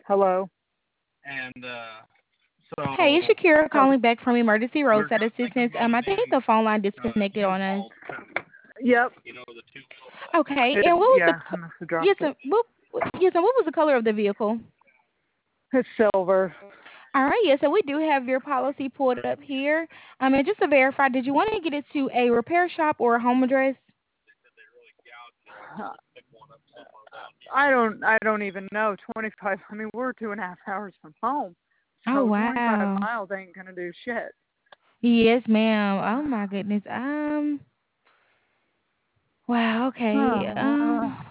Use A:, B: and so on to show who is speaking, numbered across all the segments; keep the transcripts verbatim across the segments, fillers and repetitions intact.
A: Hello.
B: And uh,
C: Hey, it's
B: so
C: Shakira
A: Okay.
C: calling back from Emergency
B: we're
C: Roadside
B: just thinking
C: Assistance.
B: about
C: Um, I think
B: getting
C: the phone line
B: uh,
C: disconnected on us.
B: U-Haul too.
A: Yep.
B: You know, the two-wheel drive.
C: Okay,
A: It,
C: and what was the
A: yeah, I
C: co-
A: must have
C: yes,
A: dropped it.
C: and what what- yes, and what was the color of the vehicle?
A: It's silver.
C: All right, yes, so we do have your policy pulled up here. Um, and just to verify, did you want to get it to a repair shop or a home address?
A: Uh, I don't. I don't even know. Twenty-five. I mean, we're two and a half hours from home,
C: Oh
A: so twenty-five
C: wow.
A: miles ain't gonna do shit.
C: Yes, ma'am. Oh my goodness. Um. Wow. Okay.
A: Uh,
C: Um.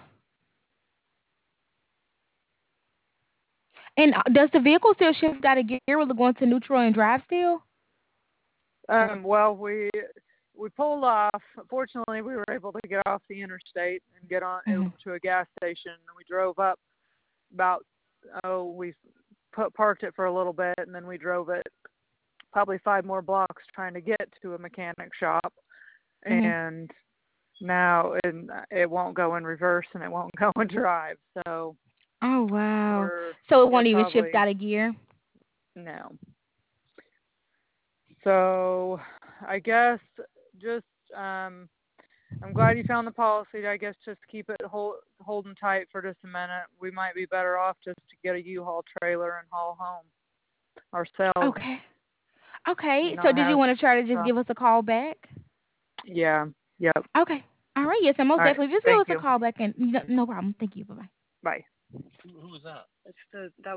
C: And uh, does the vehicle still shift out of gear? Will it go into neutral and drive still?
A: um. Well, we we pulled off. Fortunately, we were able to get off the interstate and get on
C: Hmm.
A: to a gas station. And we drove up about. Oh, we put parked it for a little bit, and then we drove it probably five more blocks trying to get to a mechanic shop.
C: Hmm.
A: And now and it won't go in reverse and it won't go in drive. So
C: Oh wow.
A: we're
C: So it
A: we're
C: won't even shift
A: probably
C: out of gear.
A: no. So I guess just um I'm glad you found the policy. I guess just keep it hold, holding tight for just a minute. We might be better off just to get a U-Haul trailer and haul home ourselves
C: Okay. Okay.
A: and
C: So
A: not
C: did you
A: have
C: want to try to just
A: stuff.
C: give us a call back?
A: Yeah. Yep.
C: Okay. All right. Yes, and most
A: All right.
C: definitely just give
A: Thank
C: us a
A: you.
C: call back and no, no problem. Thank you. Bye bye.
A: Bye.
B: Who, who was that?
A: It's the that